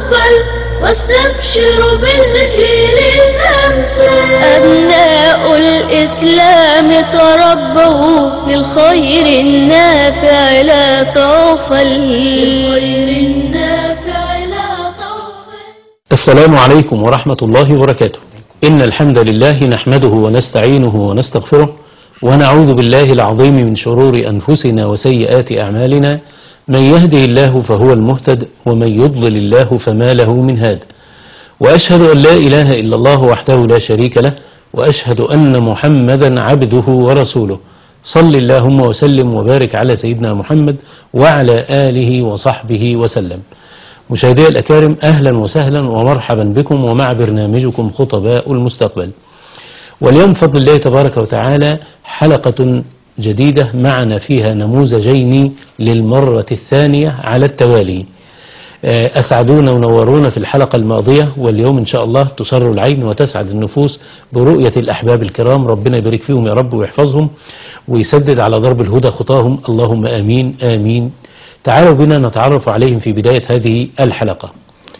تقبل واستبشروا بالجيل الأمثل. أبناء الإسلام تربوا للخير النافع لا تغفل. السلام عليكم ورحمة الله وبركاته. إن الحمد لله نحمده ونستعينه ونستغفره ونعوذ بالله العظيم من شرور أنفسنا وسيئات أعمالنا. من يهده الله فهو المهتد ومن يضلل الله فما له من هاد. وأشهد أن لا إله إلا الله وحده لا شريك له، وأشهد أن محمدا عبده ورسوله. صل اللهم وسلم وبارك على سيدنا محمد وعلى آله وصحبه وسلم. مشاهدي الأكارم، أهلا وسهلا ومرحبا بكم ومع برنامجكم خطباء المستقبل. واليوم بفضل الله تبارك وتعالى حلقة جديدة معنا فيها نموذجين للمرة الثانية على التوالي. أسعدونا ونورونا في الحلقة الماضية، واليوم إن شاء الله تسر العين وتسعد النفوس برؤية الأحباب الكرام. ربنا يبارك فيهم يا رب ويحفظهم ويسدد على ضرب الهدى خطاهم، اللهم آمين آمين. تعالوا بنا نتعرف عليهم في بداية هذه الحلقة.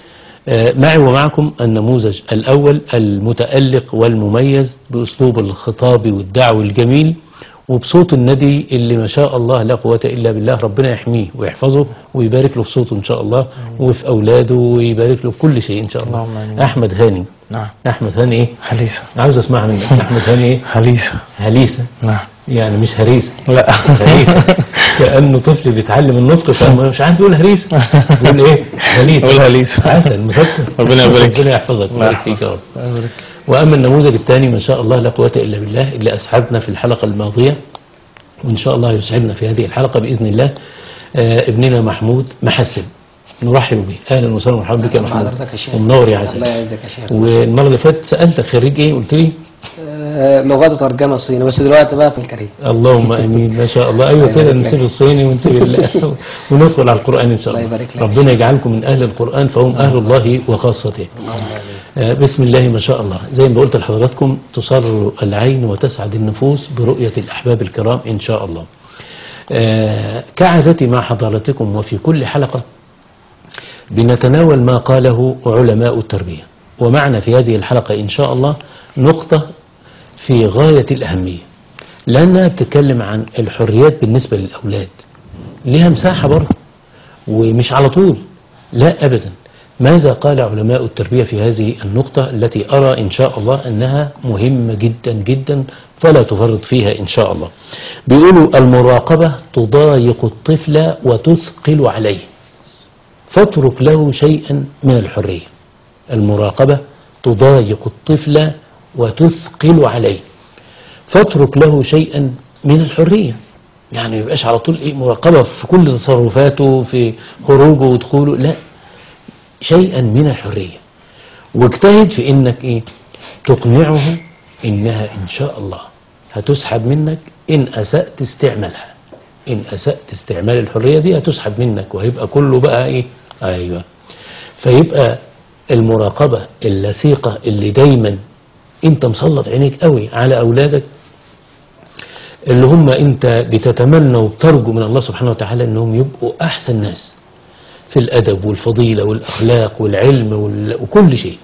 معي ومعكم النموذج الأول المتألق والمميز بأسلوب الخطاب والدعوة الجميل وبصوت الندي اللي ما شاء الله لا قوة إلا بالله. ربنا يحميه ويحفظه ويبارك له في صوته إن شاء الله وفي أولاده ويبارك له في كل شيء إن شاء الله. أحمد هاني. نعم. أحمد هاني إيه؟ هليسة. عاوز أسمعها منك. أحمد هاني إيه؟ هليسة. هليسة. نعم. يعني مش هريسة. لا. هريسة. كأنه طفل بيتعلم النطق فمش عارف يقول هريسة. يقول إيه؟ هليسة. قول هليسة. عسل مسكر. ربنا يبارك. ربنا يحفظك ويبارك فيك يا رب. وأما النموذج الثاني ما شاء الله لا قوة إلا بالله اللي أسعدنا في الحلقة الماضية وإن شاء الله يسعدنا في هذه الحلقة بإذن الله، ابننا محمود محسن. نرحب به. أهلا وسهلا ومرحبا بك يا محمود. حضرتك يا شيخ. ومنور يا عسل. الله يعزك يا شيخ. والمرة اللي فاتت سألتك خريج إيه؟ قلت لي لغات وترجمة صيني، بس دلوقتي بقى في الكريم. اللهم امين ما شاء الله. ايوه كده نسيب الصيني ونسيب وندخل على القران ان شاء الله. الله يبارك لك. ربنا يجعلكم من اهل القران فهم اهل الله وخاصته. بسم الله ما شاء الله. زي ما قلت لحضراتكم تسر العين وتسعد النفوس برؤيه الاحباب الكرام ان شاء الله. كعادتي مع حضراتكم وفي كل حلقه بنتناول ما قاله علماء التربيه، ومعنا في هذه الحلقه ان شاء الله نقطه في غاية الأهمية، لأنها بتتكلم عن الحريات بالنسبة للأولاد. لها مساحة برضه ومش على طول، لا أبدا. ماذا قال علماء التربية في هذه النقطة التي أرى إن شاء الله أنها مهمة جدا جدا فلا تفرط فيها إن شاء الله. بيقولوا المراقبة تضايق الطفل وتثقل عليه فاترك له شيئا من الحرية. المراقبة تضايق الطفل وتثقل عليه فاترك له شيئا من الحرية. يعني ما يبقاش على طول ايه مراقبة في كل تصرفاته في خروجه ودخوله، لا، شيئا من الحرية. واجتهد في انك ايه تقنعه انها ان شاء الله هتسحب منك ان اسأت استعمالها. ان اسأت استعمال الحرية دي هتسحب منك وهيبقى كله بقى ايه. ايوه. فيبقى المراقبة اللصيقة اللي دايما انت مسلط عينيك قوي على اولادك اللي هم انت بتتمنى وبترجو من الله سبحانه وتعالى انهم يبقوا احسن ناس في الادب والفضيلة والاخلاق والعلم وكل شيء.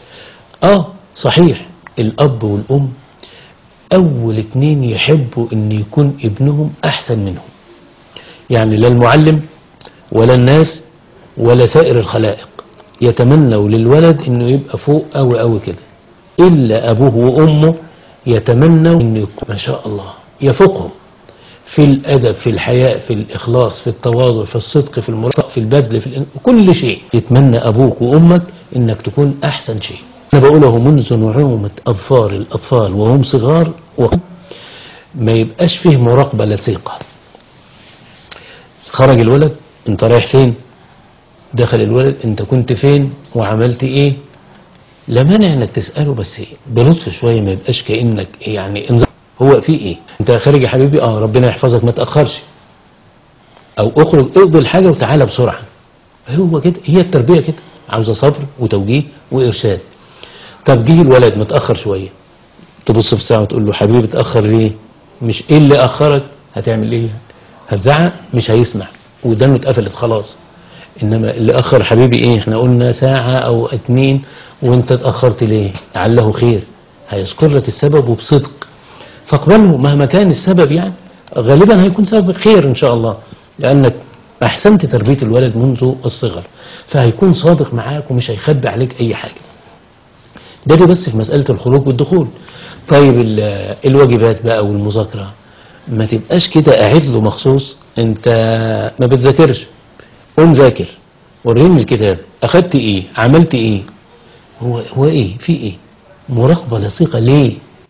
صحيح الاب والام اول اتنين يحبوا ان يكون ابنهم احسن منهم، يعني لا المعلم ولا الناس ولا سائر الخلائق يتمنوا للولد انه يبقى فوق قوي قوي كده، إلا أبوه وأمه يتمنوا أن يكون ما شاء الله يفوقهم في الأدب في الحياء في الإخلاص في التواضع في الصدق في المراقبة في البذل في كل شيء. يتمنى أبوك وأمك أنك تكون أحسن شيء. أنا بقوله منذ نعومة أظفار الأطفال وهم صغار ما يبقاش فيه مراقبة لصيقة. خرج الولد أنت رايح فين؟ دخل الولد أنت كنت فين وعملت إيه؟ لا مانع انك تسأله بس بلطف شوية، ما يبقاش كأنك يعني هو في ايه انت خارج يا حبيبي ربنا يحفظك ما تأخرش، او اخرج اقضي الحاجة وتعالى بسرعة. هو كده، هي التربية كده عاوزة صبر وتوجيه وارشاد. طب جه الولد متأخر شوية تبص في الساعة وتقول له حبيبي تأخر ليه؟ مش ايه اللي اخرك؟ هتعمل ايه؟ هتزعق؟ مش هيسمع ودانه اتقفلت خلاص. إنما اللي أخر حبيبي إيه، إحنا قلنا ساعة أو 2 وأنت اتأخرت ليه، لعله خير، هيذكر لك السبب وبصدق فاقبله مهما كان السبب، يعني غالبا هيكون سبب خير إن شاء الله، لأنك أحسنت تربية الولد منذ الصغر، فهيكون صادق معاك ومش هيخبي عليك أي حاجة. ده بس في مسألة الخروج والدخول. طيب الواجبات بقى والمذاكرة، ما تبقاش كده قاعد له مخصوص، انت ما بتذاكرش، قوم ذاكر، وريني الكتاب، اخدت ايه، عملت ايه، هو ايه، في ايه، مراقبة لصيقة ليه؟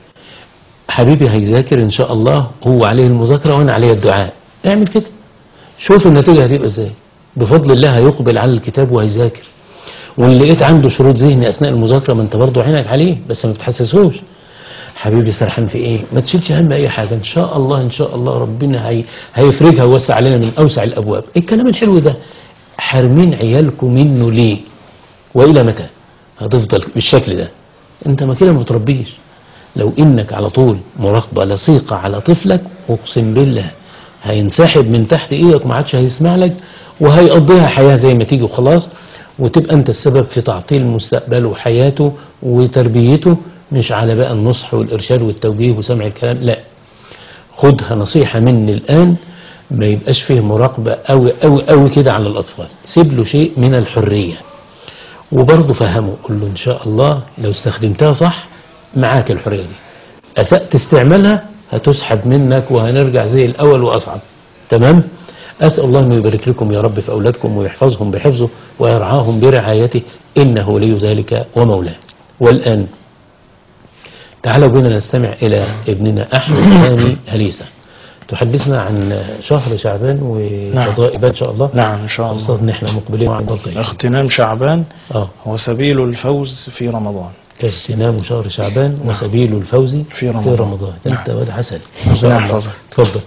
حبيبي هيذاكر ان شاء الله، هو عليه المذاكرة وانا عليه الدعاء، اعمل كده، شوف النتيجة هتبقى ازاي، بفضل الله هيقبل على الكتاب وهيذاكر. وان لقيت عنده شروط ذهني اثناء المذاكرة، ما انت برضو عينك عليه بس ما بتحسسهوش. حبيبي سرحان في ايه، ما تشيلش هم اي حاجة، ان شاء الله ان شاء الله ربنا هيفرجها ويوسع علينا من اوسع الابواب. الكلام الحلو ده حارمين عيالكم منه ليه؟ والى متى هتفضل بالشكل ده؟ انت ما كده ما بتربيش. لو انك على طول مراقبة لصيقة على طفلك، اقسم بالله هينسحب من تحت ايدك وما عادش هيسمع لك، وهيقضيها حياة زي ما تيجي وخلاص، وتبقى انت السبب في تعطيل مستقبله وحياته وتربيته، مش على بقى النصح والإرشاد والتوجيه وسمع الكلام، لا، خدها نصيحة مني الآن، ما يبقاش فيه مراقبة أوي أوي أوي كده على الأطفال، سيب له شيء من الحرية، وبرضه فهمه، قل له إن شاء الله لو استخدمتها صح معاك الحرية دي، أسأت استعمالها هتسحب منك وهنرجع زي الأول وأصعب. تمام؟ أسأل الله أن يبارك لكم يا رب في أولادكم ويحفظهم بحفظه ويرعاهم برعايته، إنه ولي ذلك ومولاه. والآن تعالوا بنا نستمع إلى ابننا أحمد هاني هليسة، تحدثنا عن شهر شعبان وفضائله إن شاء الله. نعم إن شاء الله. أصلا نحن مقبلين على الضغط. اغتنام شعبان هو سبيل الفوز في رمضان. اغتنام شهر شعبان وسبيل الفوز في رمضان. أنت واد حسن إن شاء الله. تفضل.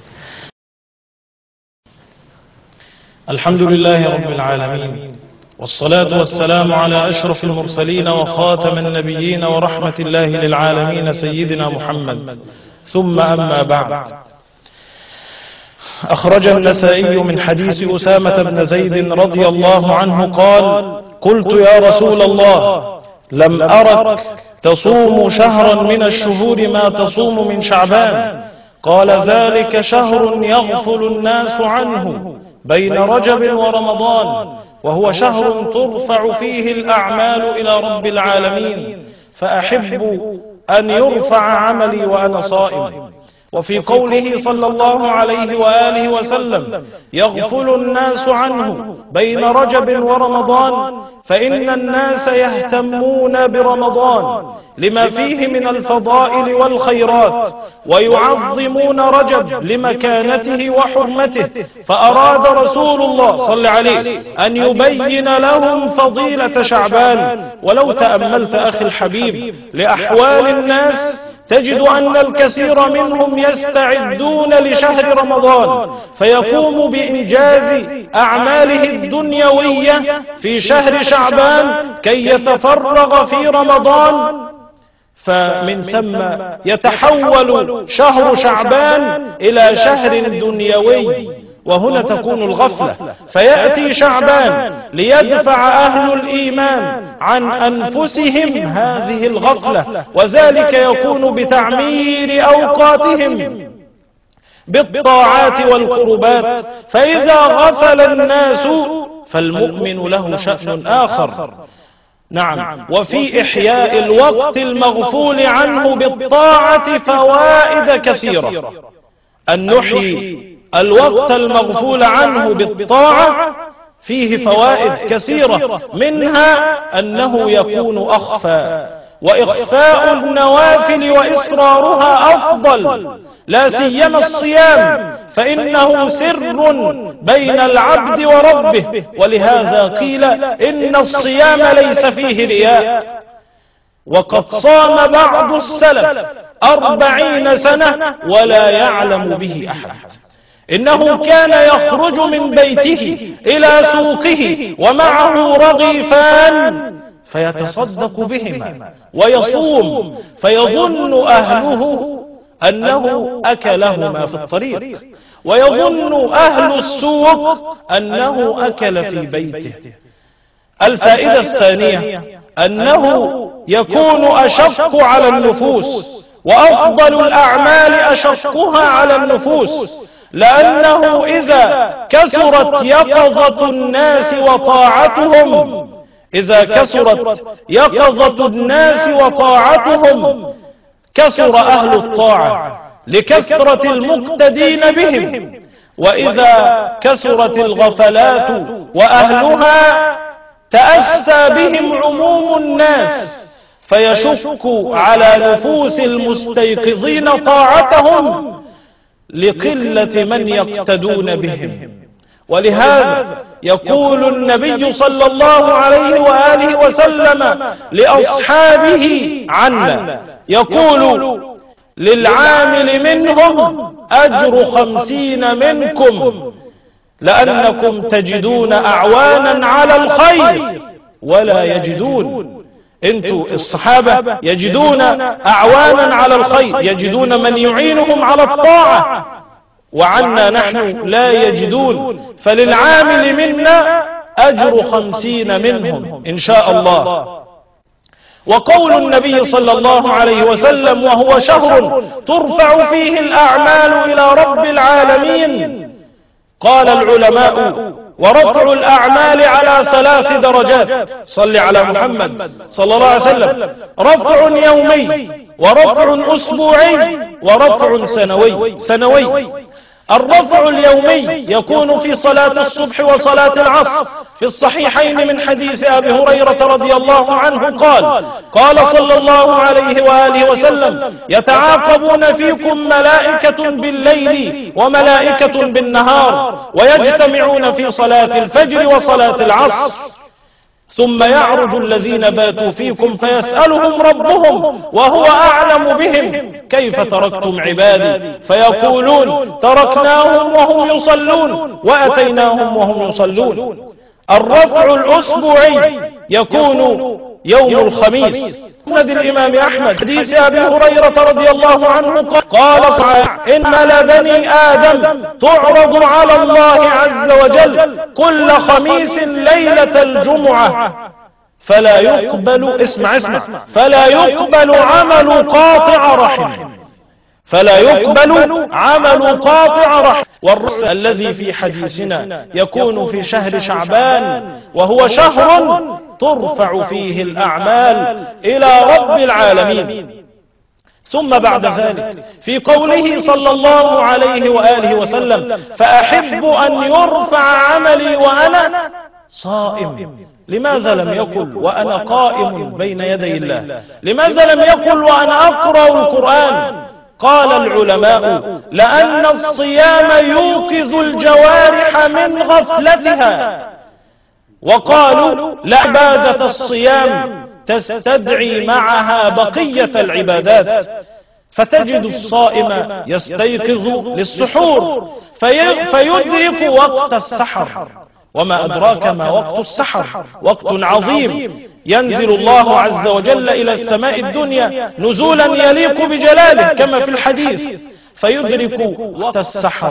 الحمد لله رب العالمين، والصلاة والسلام على أشرف المرسلين وخاتم النبيين ورحمة الله للعالمين سيدنا محمد، ثم أما بعد. أخرج النسائي من حديث أسامة بن زيد رضي الله عنه قال: قلت يا رسول الله، لم أرك تصوم شهرا من الشهور ما تصوم من شعبان. قال: ذلك شهر يغفل الناس عنه بين رجب ورمضان، وهو شهر ترفع فيه الأعمال إلى رب العالمين، فأحب أن يرفع عملي وأنا صائم. وفي قوله صلى الله عليه وآله وسلم: يغفل الناس عنه بين رجب ورمضان، فإن الناس يهتمون برمضان لما فيه من الفضائل والخيرات، ويعظمون رجب لمكانته وحرمته، فأراد رسول الله صلى عليه أن يبين لهم فضيلة شعبان. ولو تأملت أخي الحبيب لأحوال الناس تجد أن الكثير منهم يستعدون لشهر رمضان، فيقوم بإنجاز أعماله الدنيوية في شهر شعبان كي يتفرغ في رمضان، فمن ثم يتحول شهر شعبان إلى شهر دنيوي، وهنا تكون الغفلة. فيأتي شعبان ليدفع أهل الإيمان عن أنفسهم هذه الغفلة، وذلك يكون بتعمير أوقاتهم بالطاعات والقربات. فإذا غفل الناس فالمؤمن له شأن آخر. نعم، وفي إحياء الوقت المغفول عنه بالطاعة فوائد كثيرة. أن نحيي الوقت المغفول عنه بالطاعة فيه فوائد كثيرة، منها أنه يكون أخفى، وإخفاء النوافل وإسرارها أفضل، لا سيما الصيام، فإنه سر بين العبد وربه، ولهذا قيل إن الصيام ليس فيه رياء. وقد صام بعض السلف 40 سنة ولا يعلم به أحد. إنه كان يخرج من بيته إلى سوقه ومعه رغيفان فيتصدق بهما ويصوم، فيظن أهله أنه أكلهما في الطريق، ويظن أهل السوق أنه أكل في بيته. الفائدة الثانية أنه يكون أشق على النفوس، وأفضل الأعمال أشقها على النفوس، لأنه إذا كثرت يقظة الناس وطاعتهم كثر أهل الطاعة لكثرة المقتدين بهم، وإذا كثرت الغفلات وأهلها تأسى بهم عموم الناس، فيشك على نفوس المستيقظين طاعتهم لقلة من يقتدون بهم. ولهذا يقول النبي صلى الله عليه وآله وسلم لأصحابه عنا، يقول: للعامل منهم أجر 50 منكم، لأنكم تجدون أعوانا على الخير ولا يجدون. انتوا الصحابة يجدون أعوانا على الخير، يجدون من يعينهم على الطاعة، وعنا نحن لا يجدون. فللعامل منا أجر 50 منهم إن شاء الله. وقول النبي صلى الله عليه وسلم: وهو شهر ترفع فيه الأعمال إلى رب العالمين. قال العلماء: ورفع الأعمال على 3 درجات. صل على محمد صلى الله عليه وسلم: رفع يومي، ورفع أسبوعي، ورفع سنوي. الرفع اليومي يكون في صلاة الصبح وصلاة العصر، في الصحيحين من حديث أبي هريرة رضي الله عنه قال صلى الله عليه وآله وسلم: يتعاقبون فيكم ملائكة بالليل وملائكة بالنهار، ويجتمعون في صلاة الفجر وصلاة العصر، ثم يعرج الذين باتوا فيكم فيسألهم ربهم وهو أعلم بهم: كيف تركتم عبادي؟ فيقولون: تركناهم وهم يصلون وأتيناهم وهم يصلون. الرفع الأسبوعي يكون يوم الخميس. مسند الإمام أحمد حديث أبي هريرة رضي الله عنه قال: إن لبني آدم تعرض على الله عز وجل كل خميس ليلة الجمعة، فلا يقبل فلا يقبل عمل قاطع رحم. والرأس الذي في حديثنا يكون في شهر شعبان، وهو شهر ترفع فيه الأعمال إلى رب العالمين. ثم بعد ذلك في قوله صلى الله عليه وآله وسلم: فأحب أن يرفع عملي وأنا صائم. لماذا لم يقل وأنا قائم بين يدي الله؟ لماذا لم يقل وأنا أقرأ القرآن؟ قال العلماء: لأن الصيام يوقظ الجوارح من غفلتها. وقالوا: لعبادة الصيام تستدعي معها بقية العبادات، فتجد الصائم يستيقظ للسحور فيدرك وقت السحر. وما أدراك ما وقت السحر؟ وقت عظيم، ينزل الله عز وجل إلى السماء الدنيا نزولا يليق بجلاله كما في الحديث، فيدرك وقت السحر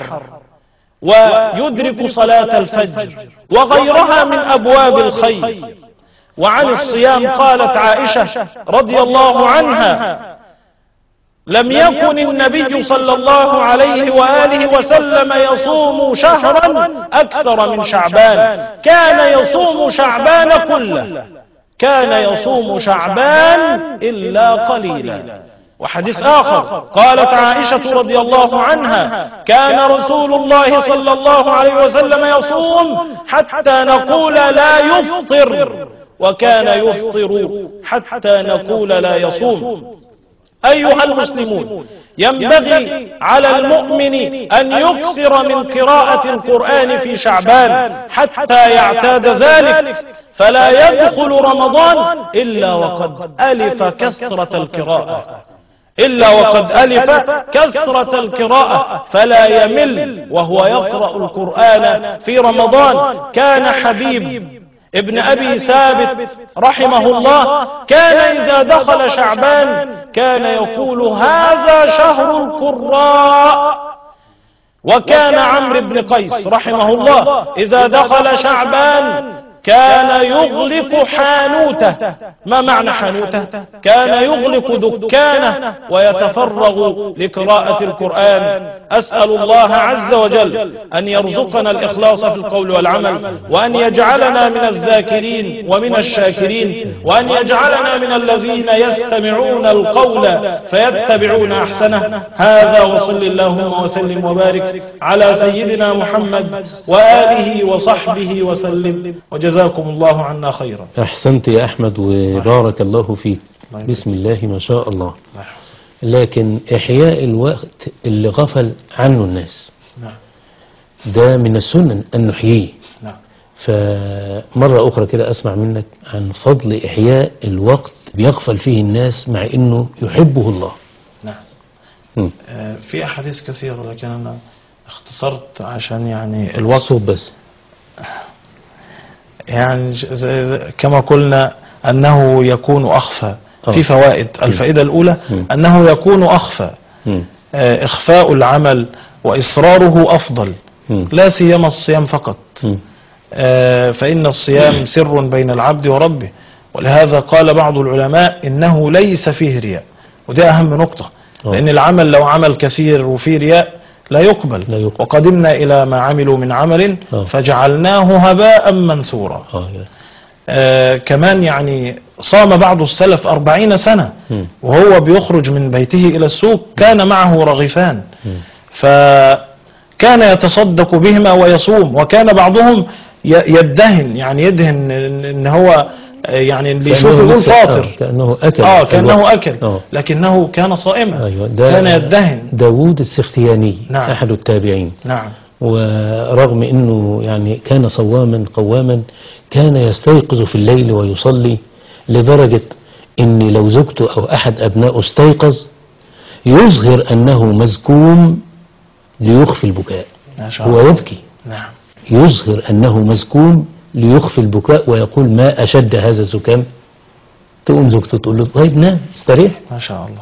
ويدرك صلاة الفجر وغيرها من أبواب الخير. وعن الصيام قالت عائشة رضي الله عنها: لم يكن النبي صلى الله عليه وآله وسلم يصوم شهرا أكثر من شعبان، كان يصوم شعبان كله، كان يصوم شعبان إلا قليلا. وحديث آخر قالت عائشة رضي الله عنها: كان رسول الله صلى الله عليه وسلم يصوم حتى نقول لا يفطر، وكان يفطر حتى نقول لا يصوم. أيها المسلمون، ينبغي على المؤمن أن يكثر من قراءة القرآن في شعبان حتى يعتاد ذلك، فلا يدخل رمضان إلا وقد ألف كثرة القراءة فلا يمل وهو يقرأ القرآن في رمضان. كان حبيب ابن أبي ثابت رحمه الله كان إذا دخل شعبان كان يقول: هذا شهر القراء. وكان عمرو بن قيس رحمه الله إذا دخل شعبان كان يغلق حانوته. ما معنى حانوته؟ كان يغلق دكانه ويتفرغ لقراءة القرآن. أسأل الله عز وجل أن يرزقنا الإخلاص في القول والعمل، وأن يجعلنا من الذاكرين ومن الشاكرين، وأن يجعلنا من الذين يستمعون القول فيتبعون أحسنه. هذا وصل اللهم وسلم وبارك على سيدنا محمد وآله وصحبه وسلم، وجزاكم الله عنا خيرا. أحسنت يا أحمد وبارك الله فيك. بسم الله ما شاء الله. لكن إحياء الوقت اللي غفل عنه الناس ده من السنن أن نحييه. فمرة أخرى كده أسمع منك عن فضل إحياء الوقت بيغفل فيه الناس مع أنه يحبه الله. نعم. في أحاديث كثيرة لكن أنا اختصرت عشان يعني الوقت صوت بس. يعني كما قلنا أنه يكون أخفى في فوائد. الفائدة الأولى أنه يكون أخفى. إخفاء العمل وإصراره أفضل، لا سيما الصيام فقط، فإن الصيام سر بين العبد وربه، ولهذا قال بعض العلماء إنه ليس فيه رياء، وده أهم نقطة، لأن العمل لو عمل كثير وفيه رياء لا يقبل. وقدمنا إلى ما عملوا من عمل فجعلناه هباء منثورا. كمان يعني صام بعض السلف 40 سنة وهو بيخرج من بيته إلى السوق كان معه رغيفان، فكان يتصدق بهما ويصوم. وكان بعضهم يدهن، يعني يدهن ان هو يعني اللي يشوفه يقول فاطر، كأنه أكل. كأنه أكل، لكنه كان صائما. كان يدهن. داوود السختياني. نعم. أحد التابعين. نعم. ورغم أنه يعني كان صواما قواما كان يستيقظ في الليل ويصلي، لدرجة أن لو زوجته أو أحد أبنائه استيقظ يظهر أنه مزكوم ليخفي البكاء. هو يبكي. نعم. يظهر أنه مزكوم ليخفي البكاء ويقول ما أشد هذا الزكام. تقوم زوجته تقول له طيب نام استريح. ما شاء الله.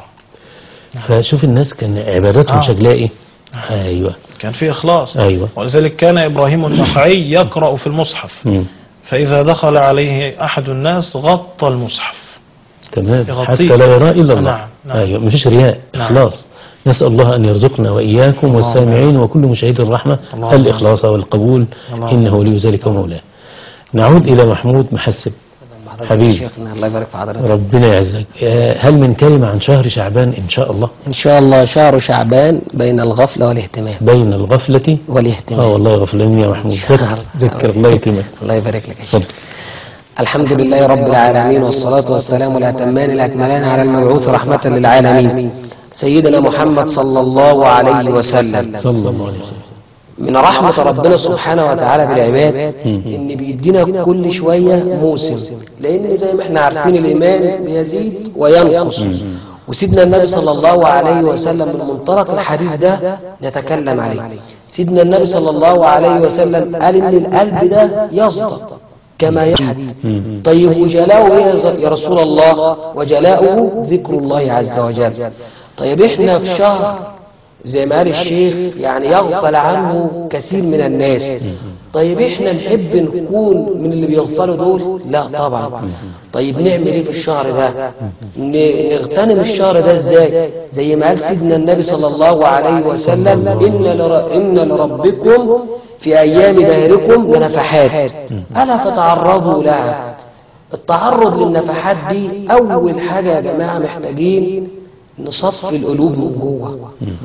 فشوف الناس كان عباداتهم شكلها ايه. ايوه كان في اخلاص. ايوه. ولذلك كان ابراهيم النخعي يقرأ في المصحف فاذا دخل عليه احد الناس غطى المصحف. تمام. حتى لا يرى الا الله. نعم. نعم. ايوه مفيش رياء. اخلاص. نسأل الله أن يرزقنا وإياكم والسامعين وكل مشاهد الرحمة الإخلاص والقبول إنه ولي ذلك ومولاه. نعود إلى محمود محسب حبيبي. شيخنا الله يبارك في حضرتك. ربنا يعزك. هل من كلمة عن شهر شعبان إن شاء الله؟ إن شاء الله شهر شعبان بين الغفلة والاهتمام. بين الغفلة والاهتمام. والله غفلانين يا محمود. ذكر الله يتمك. الله يبارك لك يا شيخ. الحمد لله رب العالمين، والصلاة والسلام الأتمان الأكملان على المبعوث رحمة للعالمين سيدنا محمد صلى الله عليه وسلم. صلى الله عليه وسلم. من رحمة ربنا سبحانه وتعالى بالعباد إن بيدينا كل شوية موسم، لأن زي ما احنا عارفين الإيمان بيزيد وينقص، وسيدنا النبي صلى الله عليه وسلم من منطلق الحديث ده نتكلم عليه. سيدنا النبي صلى الله عليه وسلم قال إن القلب ده يصدق كما يحدث. طيب وجلاؤه يا رسول الله؟ وجلاؤه ذكر الله عز وجل. طيب احنا في شهر زي ما قال الشيخ يعني يغفل عنه كثير من الناس. طيب احنا نحب نكون من اللي بيغفلوا دول؟ لا طبعا. طيب نعمل ايه في الشهر ده؟ نغتنم الشهر ده ازاي؟ زي ما قال سيدنا النبي صلى الله عليه وسلم إن لربكم في أيام دهركم لنفحات ألا فتعرضوا لها. التعرض للنفحات دي أول حاجة يا جماعة محتاجين نصفي القلوب من جوه.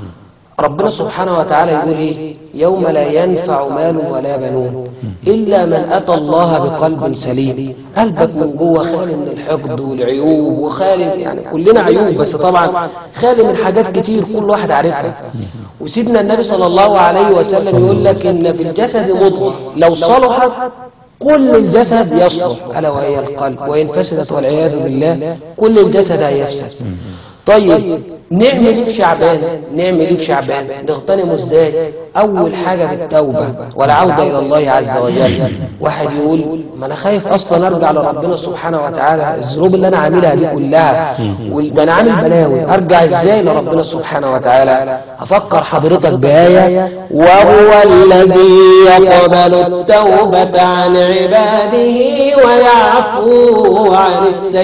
ربنا سبحانه وتعالى يقول ايه؟ يوم لا ينفع مال ولا بنون إلا من أتى الله بقلب سليم. قلبك من جوه خالي من الحقد والعيوب، وخالي يعني كلنا عيوب بس طبعا خالي من حاجات كتير كل واحد عارفها. وسيدنا النبي صلى الله عليه وسلم يقول لك إن في الجسد مضغة لو صلحت كل الجسد يصلح ألا وهي القلب، وإن فسدت والعياذ بالله كل الجسد هيفسد. طيب نعمل ايه في شعبان؟ نعمل ايه في شعبان؟ نغتنمه ازاي؟ اول حاجة بالتوبة والعودة الى الله عز وجل. واحد يقول ما انا خايف اصلا ارجع لربنا سبحانه وتعالى، الذنوب اللي انا عاملها دي كلها ده انا عامل بلاوي، ارجع ازاي لربنا سبحانه وتعالى؟ افكر حضرتك بآية: وهو الذي يقبل التوبة عن عباده ويعفو عن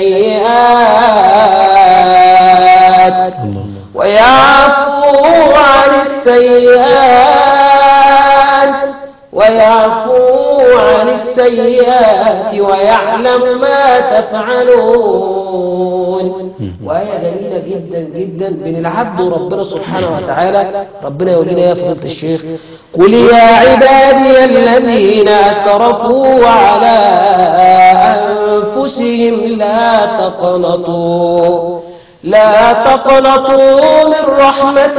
السيئات ويعلم ما تفعلون. وآية جميلة جدا جدا بين العبد وربنا سبحانه وتعالى. ربنا يقول لنا يا فضيلة الشيخ: قل يا عبادي الذين أسرفوا على أنفسهم لا تقنطوا من رحمة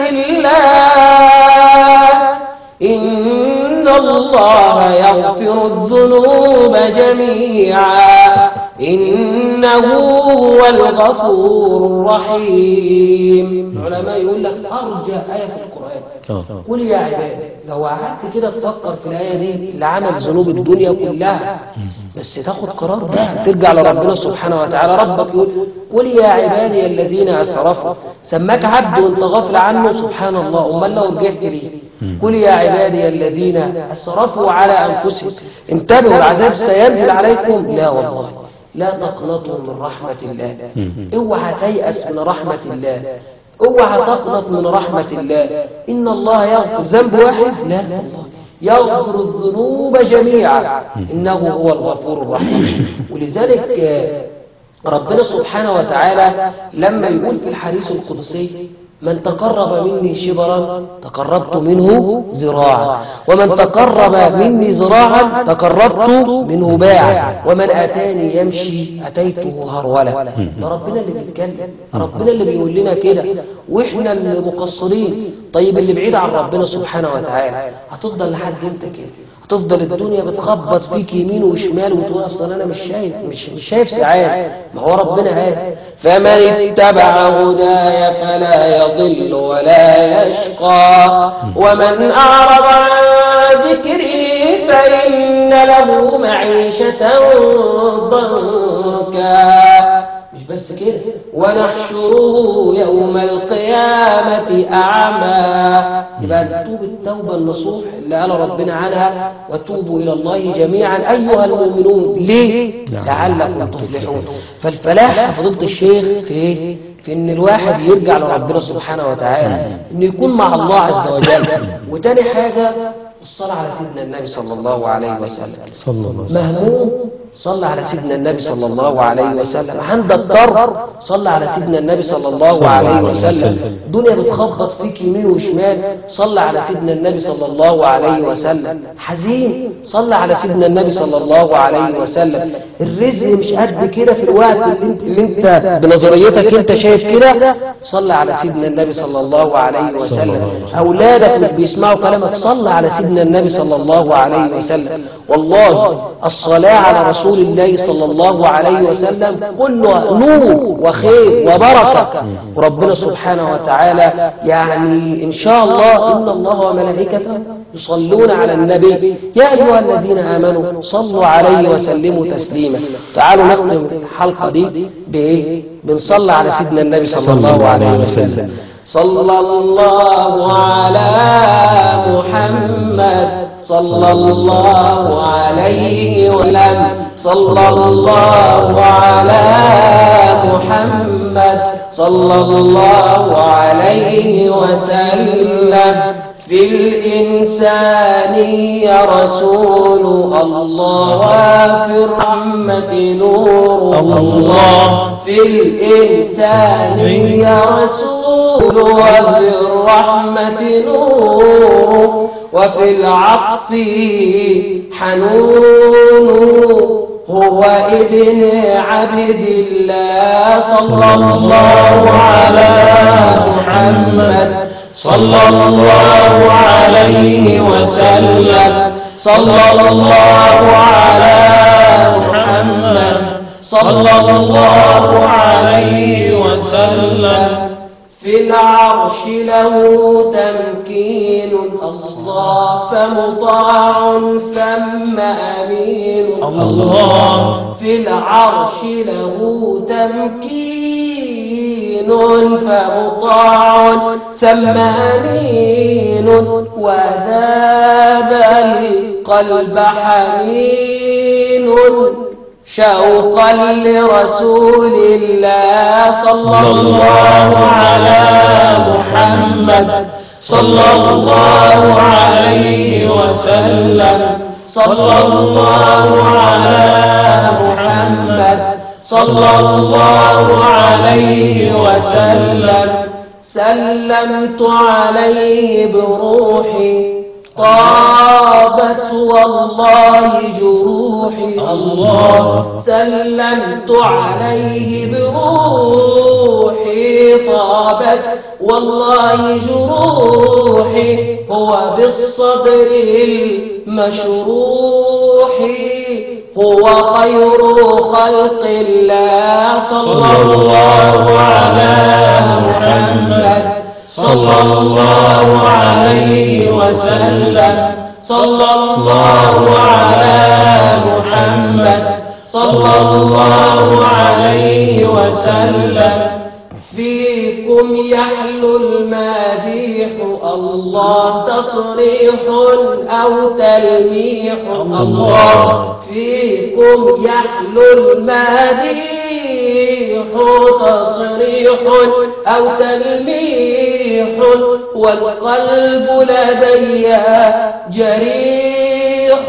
الله، إن الله يغفر الذنوب جميعا إنه هو الغفور الرحيم. العلماء يقول لك أرجى آية في القرآن قل يا عبادي. لو قعدت كده تفكر في الآية دي اللي عمل ذنوب الدنيا كلها، بس تاخد قرار بقى ترجع لربنا سبحانه وتعالى. ربك يقول قل يا عبادي الذين أسرفوا، سماك عبد وانت غافل عنه، سبحان الله، أمال لو رجعت ليه؟ قل يا عبادي الذين أسرفوا على أنفسهم، انتبهوا العذاب سينزل عليكم. لا والله، لا تقنطوا من رحمة الله، اوعى تيأس من رحمة الله، اوعى تقنط من رحمة الله. إن الله يغفر ذنب واحد؟ لا والله، يغفر الذنوب جميعا إنه هو الغفور الرحيم. ولذلك ربنا سبحانه وتعالى لما يقول في الحديث القدسي: من تقرب مني شبرا تقربت منه ذراعا، ومن تقرب مني ذراعا تقربت منه باعا، ومن أتاني يمشي أتيته هرولة. ده ربنا اللي بيتكلم، ربنا اللي بيقول لنا كده، وإحنا اللي مقصرين. طيب اللي بعيد عن ربنا سبحانه وتعالى هتفضل لحد امتى كده؟ هتفضل الدنيا بتخبط فيك يمين وشمال وتقول اصلا انا مش شايف سعادة. ما هو ربنا قال: فمن اتبع هداي فلا يضل ولا يشقى ومن اعرض عن ذكري فإن له معيشة ضنكا. مش بس كده، ونحشره يوم القيامة أعمى. يبقى نتوب التوبة النصوح اللي قال ربنا عنها: وتوبوا إلى الله جميعا أيها المؤمنون. ليه؟ لعلكم تفلحون. فالفلاح فضيلة الشيخ في إيه؟ في إن الواحد يرجع لربنا سبحانه وتعالى، إنه يكون مع الله عز وجل. وتاني حاجة الصلاة على سيدنا النبي صلى الله عليه وسلم. مهموم صلى على سيدنا النبي صلى الله عليه وسلم، عند الضر صلى على سيدنا النبي صلى الله عليه وسلم، الدنيا بتخبط فيك يمين وشمال صلى على سيدنا النبي صلى الله عليه وسلم، حزين صلى على سيدنا النبي صلى الله عليه وسلم، الرزق مش قد كده في الوقت اللي انت بنظريتك انت شايف كده، صلى على سيدنا النبي صلى الله عليه وسلم، اولادك مش بيسمعوا كلامك صلى على سيدنا النبي صلى الله عليه وسلم. والله الصلاة على رسول الله صلى الله عليه وسلم كله نور وخير وبركة. وربنا سبحانه وتعالى يعني إن شاء الله إن الله وملائكته يصلون على النبي يا أيها الذين آمنوا صلوا عليه وسلموا تسليما. تعالوا نختم الحلقة دي بإيه؟ بنصلي على سيدنا النبي صلى الله عليه وسلم. صلى الله على محمد صلى الله عليه وسلم. صلى الله على محمد صلى الله عليه وسلم. في الإنسان يا رسول الله وفي الرحمة نور الله. في الإنسان يا رسول وفي الرحمة نور وفي العطف حنون هو ابن عبد الله. صلى الله على محمد صلى الله عليه وسلم. صلى الله على محمد صلى الله عليه وسلم. وسلم في العرش له تمكين الله فمطاع ثم أمين الله في العرش له تمكين فمطاع ثم أمين وذاب القلب حنين شوقا لرسول الله صلى الله على محمد صلى الله عليه وسلم صلى الله على محمد صلى الله عليه وسلم سلمت عليه بروحي طابت والله جروحي الله سلمت عليه بروحي طابت والله جروحي هو بالصبر المشروح هو خير خلق الله صلى الله على محمد صلى الله عليه وسلم صلى الله على محمد صلى الله عليه وسلم فيكم يحلو المديح الله تصريح أو تلميح الله فيكم يحلو المديح تصريح أو تلميح والقلب لدي جريح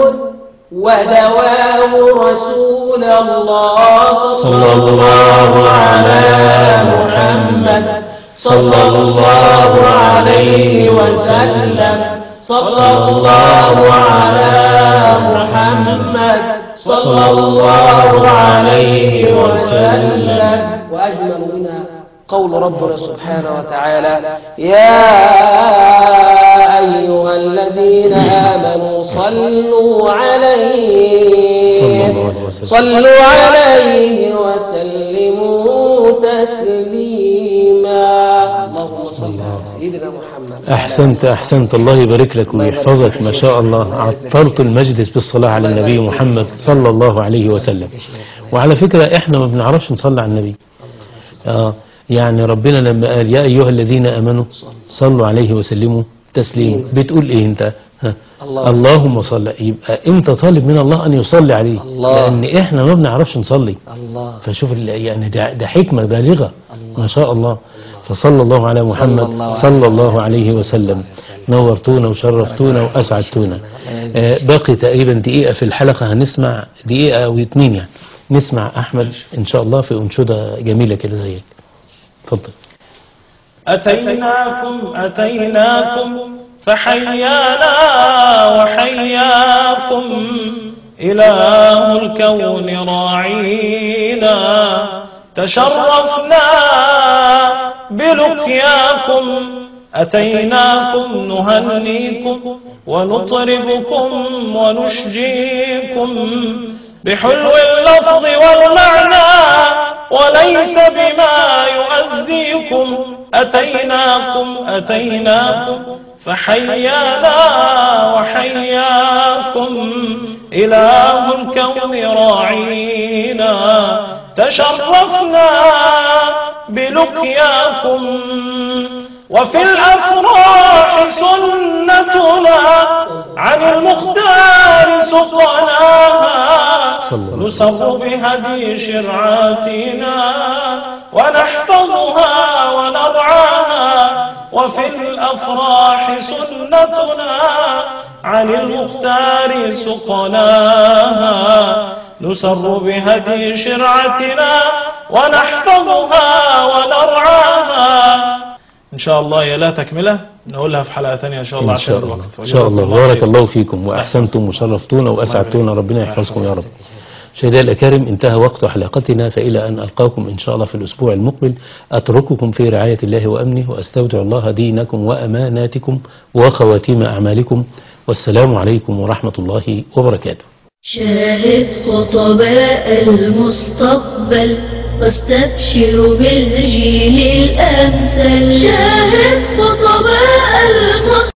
ودواه رسول الله صلى الله على محمد صلى الله عليه وسلم صلى الله على محمد صلى الله عليه وسلم وأجمل منها قول ربنا سبحانه وتعالى يا أيها الذين آمنوا صلوا عليه وسلموا تسليما اللهم صل على سيدنا محمد. أحسنت الله يبارك لك ويحفظك ما شاء الله. عطرت المجلس بالصلاة على النبي محمد صلى الله عليه وسلم. وعلى فكرة احنا ما بنعرفش نصلي على النبي. يعني ربنا لما قال يا أيها الذين آمنوا صلوا عليه وسلموا تسليما بتقول ايه انت؟ اللهم صل. يبقى انت طالب من الله ان يصلي عليه لان احنا ما بنعرفش نصلي. فشوف يعني ده حكمة بالغة ما شاء الله. فصلى الله على محمد صلى الله عليه وسلم. نورتونا وشرفتونا وأسعدتونا. باقي تقريبا دقيقة في الحلقة، هنسمع دقيقة أو 2 يعني. نسمع أحمد إن شاء الله في أنشودة جميلة كده زيك. تفضل. أتيناكم فحيانا وحياكم إله الكون راعينا تشرفنا بلقياكم أتيناكم نهنيكم ونطربكم ونشجيكم بحلو اللفظ والمعنى وليس بما يؤذيكم أتيناكم فحيانا وحياكم إله الكون راعينا تشرفنا بلقياكم وفي الأفراح سنتنا عن المختار سقناها نسر بهدي شرعاتنا ونحفظها ونرعاها وفي الأفراح سنتنا عن المختار سقناها نسر بهدي شرعتنا ونحفظها ونرعاها. إن شاء الله يا لا تكملة نقولها في حلقة تانية إن شاء الله عشان الوقت. إن شاء الله. بارك الله فيكم وأحسنتم وشرفتونا وأسعدتونا. ربنا يحفظكم يا رب. مشاهدينا الأكارم، انتهى وقت حلقتنا، فإلى أن ألقاكم إن شاء الله في الأسبوع المقبل أترككم في رعاية الله وأمنه، وأستودع الله دينكم وأماناتكم وخواتيم أعمالكم، والسلام عليكم ورحمة الله وبركاته. شاهد خطباء المستقبل واستبشروا بالجيل الأمثل. شاهد خطباء المصر